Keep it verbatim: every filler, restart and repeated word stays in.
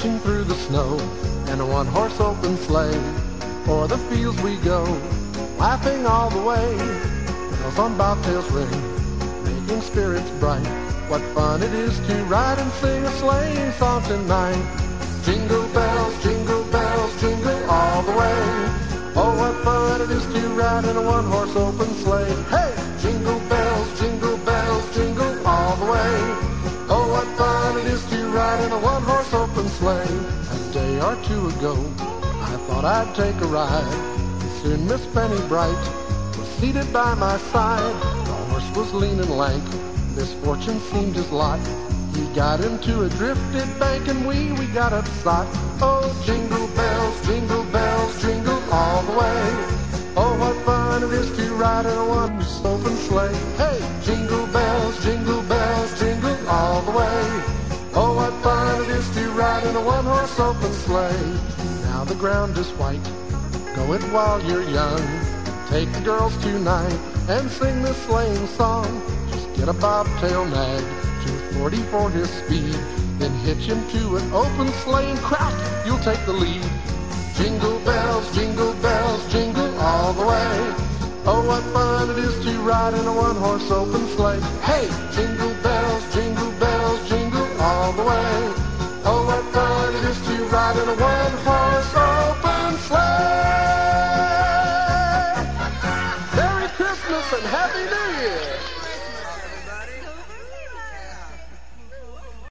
dashing through the snow in a one-horse open sleigh. O'er the fields we go, laughing all the way. Bells on bobtails ring, making spirits bright. What fun it is to ride and sing a sleighing song tonight. Jingle bells, jingle bells, jingle all the way. Oh, what fun it is to ride in a one-horse open sleigh. Hey! Jingle bells, jingle bells, jingle all the way. Oh, what fun it is to ride in a one-horse open sleigh. A day or two ago, I thought I'd take a ride. Soon Miss Penny Bright was seated by my side. The horse was lean and lank, misfortune seemed his lot. He got into a drifted bank and we, we got upside. Oh, jingle bells, jingle bells, jingle all the way. Oh, what fun it is to ride in a one-horse open sleigh. Hey, jingle bells, jingle bells, jingle all the way. Oh, what fun it is to ride in a one-horse open sleigh. Now the ground is white, go it while you're young. Take the girls tonight and sing this sleighing song. Just get a bobtail nag, two forty for his speed. Then hitch him to an open sleigh and crack, you'll take the lead. Jingle bells, jingle bells, jingle all the way. Oh, what fun it is to ride in a one-horse open sleigh. Hey, jingle bells, jingle bells, jingle all the way. Oh, what fun it is to ride in a one-horse